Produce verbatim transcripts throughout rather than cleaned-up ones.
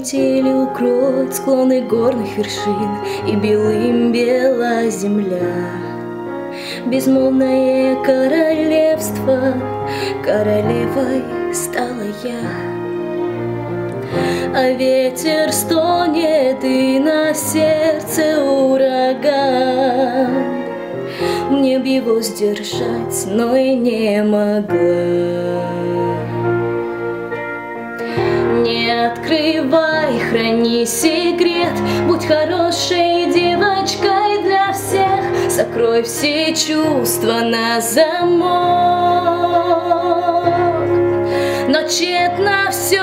метели укроет склоны горных вершин, и белым бела земля. Безмолвное королевство, королевой стала я. А ветер стонет, и на сердце ураган. Мне б его сдержать, но и не могла. Не открывай, храни секрет, будь хорошей девочкой для всех. Закрой все чувства на замок, но тщетно все.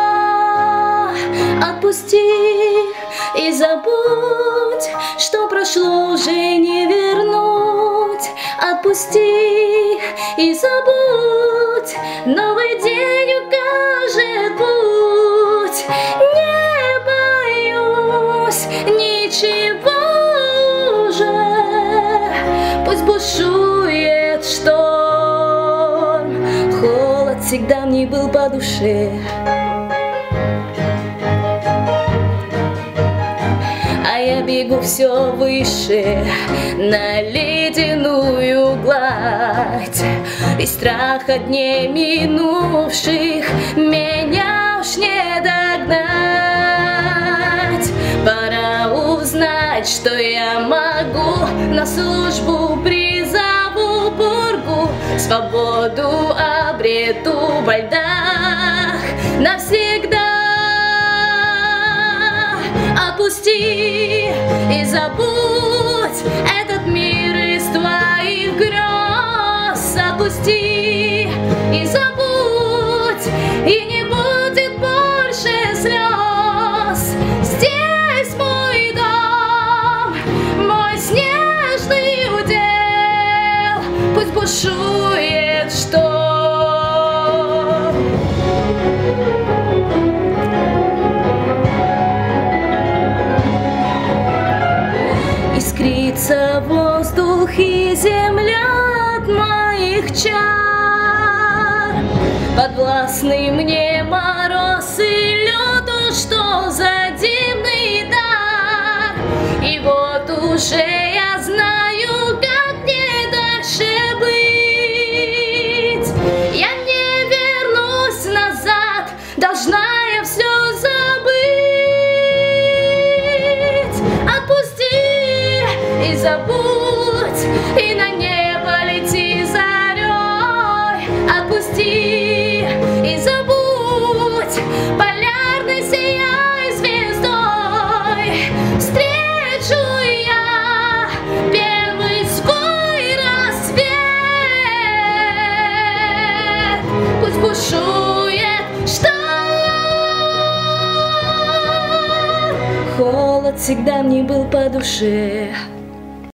Отпусти и забудь, что прошло, уже не вернуть. Отпусти и забудь, новый день укажет путь. Не боюсь ничего уже, пусть бушует шторм. Холод всегда мне был по душе, а я бегу все выше на ледяную гладь. И страха дней минувших меня уж не догнать. Пора узнать, что я могу, на службу призову бургу. Свободу обрету во льдах навсегда. Отпусти и забудь этот мир из твоих грез. Отпусти и забудь, и не будет больше слез. Здесь мой дом, мой снежный удел, пусть бушует шторм. Искрится воздух и земля от моих чар. Подвластный мне мороз и лед, о, что за дивный дар. И вот уже я знаю, как мне дальше быть. Я не вернусь назад, должна я все забыть. Отпусти и забудь, и на небо лети зарей. Отпусти и забудь, полярной сияй звездой. Встречу я первый свой рассвет, пусть бушует шторм. Холод всегда мне был по душе,